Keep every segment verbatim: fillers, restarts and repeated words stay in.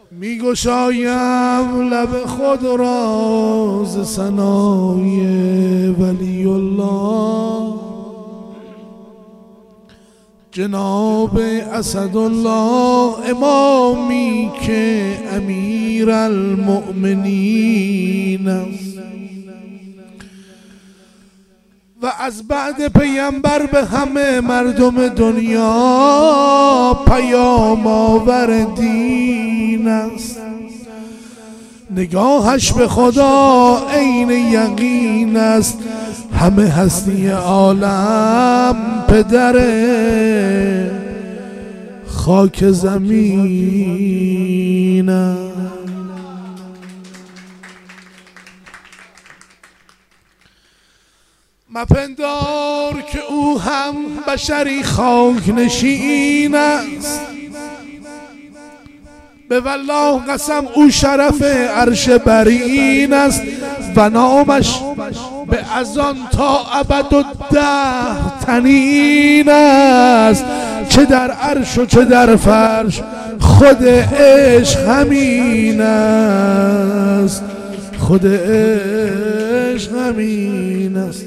می گشایم لب خود را ز ثنای ولی الله جناب اسدالله امامی که امیر المؤمنین است و از بعد پیامبر به همه مردم دنیا پیام آور دین است. نگاهش به خدا عین یقین است، همه هستی عالم پدر خاک زمین است. مپندار که او هم بشری خاک نشین است، به والله قسم او شرف عرش برین است و نامش به از آن تا ابد و ده تنین است. چه در عرش و چه در فرش خود عشق همین است، خود عشق همین است.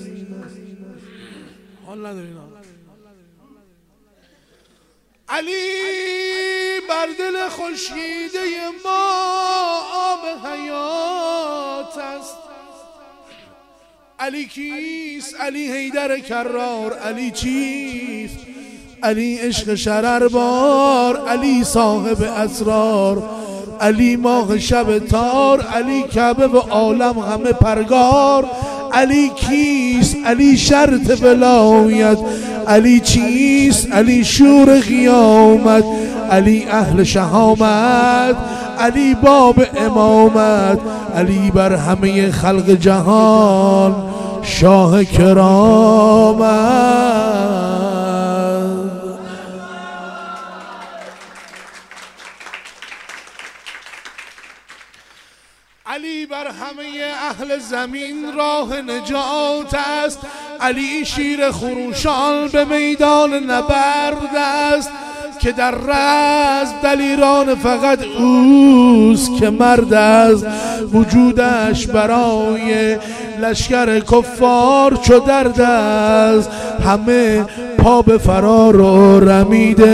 علی بر دل خشکیده ما آب حیات است. علی کیست؟ علی حیدر کرار. علی چیست؟ علی عشق شرر بار. علی صاحب اسرار. علی ماه شب تار. علی کعبه و عالم همه پرگار. علی کیست؟ علی شرط ولایت. علی چیست؟ علی شور قیامت. علی اهل شهامت. علی باب امامت. علی بر همه خلق جهان شاه کرامت. علی بر همه اهل زمین راه نجات است. علی شیر خروشان به میدان نبرد است که در رزم دلیران فقط اوست که مرد است. وجودش برای لشکر کفار چو درد است. همه پا به فرار و رمیده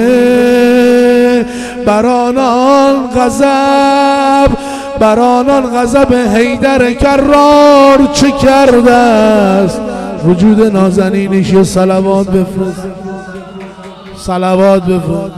بر آنان غضب، بر آنان غضب حیدر کرار چه کرده است. وجود نازنینش یه صلوات بفرست، صلوات بفرست.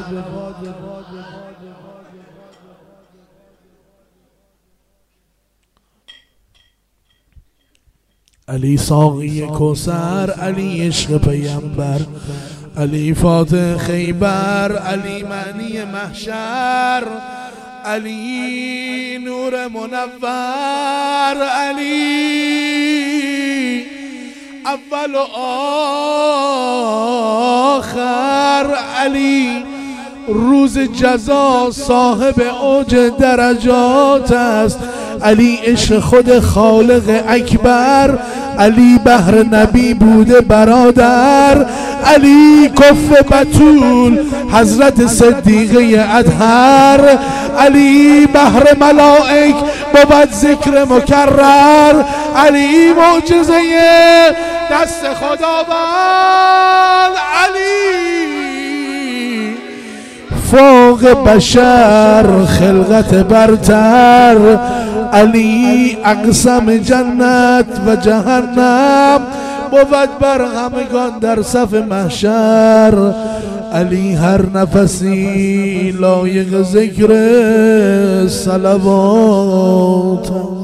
علی ساقی کوثر. علی عشق پیامبر. علی فاتح خیبر. علی معنی محشر. علی نور منور. علی اول و آخر. علی روز جزا صاحب اوج درجات است. علی عشق خود خالق اکبر. علی بحر نبی بوده برادر. علی کف بتول حضرت صدیقه اطهر. علی بحر ملائک بود ذکر مکرر. علی معجزه دست خداوند. علی فوق بشر خلقت برتر. علی اقسم جنت و جهنم بود بر همگان در صف محشر. علی هر نفسی لایق ذکر صلوات.